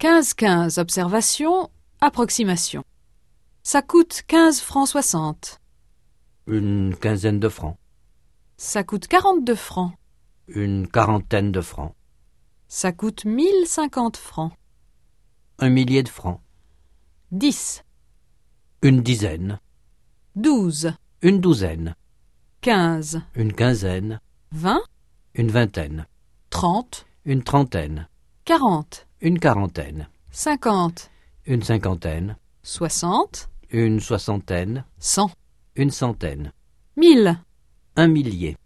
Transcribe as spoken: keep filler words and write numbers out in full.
quinze quinze, observation, approximation. Ça coûte quinze francs soixante. Une quinzaine de francs. Ça coûte quarante-deux francs. Une quarantaine de francs. Ça coûte mille cinquante francs. Un millier de francs. dix. Une dizaine. douze. Une douzaine. quinze. Une quinzaine. vingt. Une vingtaine. trente. Une trentaine. quarante. Une quarantaine. cinquante. Une cinquantaine. soixante. Une soixantaine. cent. Une centaine. mille. Un millier.